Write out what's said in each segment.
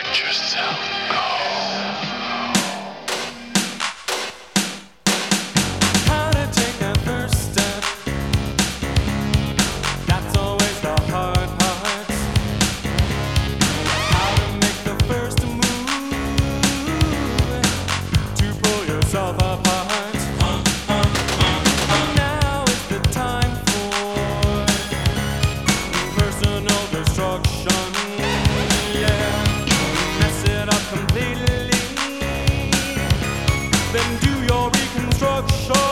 yourself go. How to take that first step? That's always the hard part. How to make the first move to pull yourself apart. Now is the time for personal destruction. Yeah, mess it up completely. Then do your reconstruction.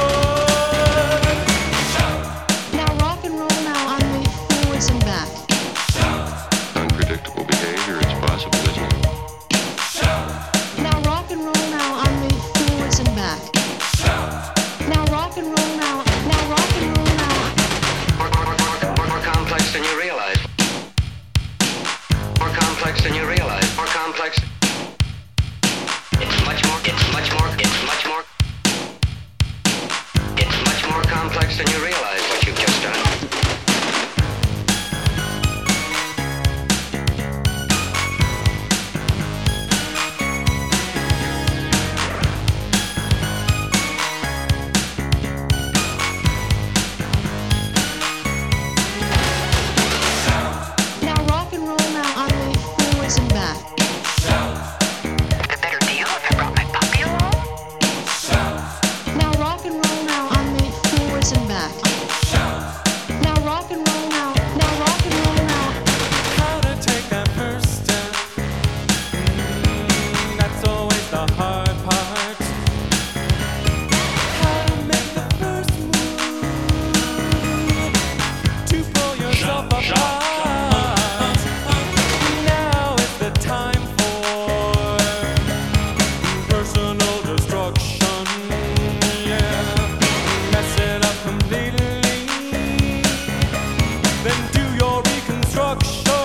Now rock and roll now on the forwards and back. Unpredictable behavior, it's possible, isn't it? Now rock and roll now on the forwards and back. Now rock and roll now. Now rock and roll now. More complex than you realize. More complex than you realize. More complex. It's much more complex than you realize what you've just done. Now rock and roll now on the forwards and back. The better deal if I brought my puppy along? Now rock and roll now on the forwards and back. Now rock and roll now. Now rock and roll now. How to take that first step? That's always the hard part. How to make the first move to pull yourself apart. Now is the time for personal destruction. Yeah, mess it up completely. Then do your reconstruction.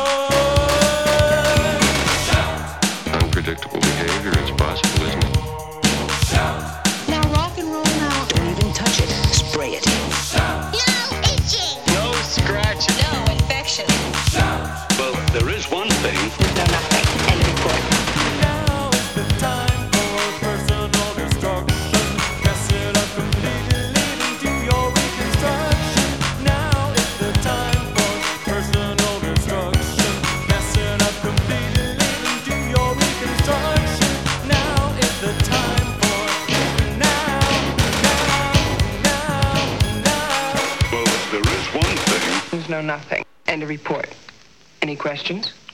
Unpredictable behavior, it's possible, isn't it? Now rock and roll now. Don't even touch it. Spray it. No itching. No scratching. No infection. Well, there is one thing. No, nothing. End of report. Now is the time for personal destruction. Mess it up completely, then do your reconstruction. Now is the time for personal destruction. Mess it up completely, then do your reconstruction. Now is the time for now. Well, there is one thing. There's no nothing. End of report. Any questions?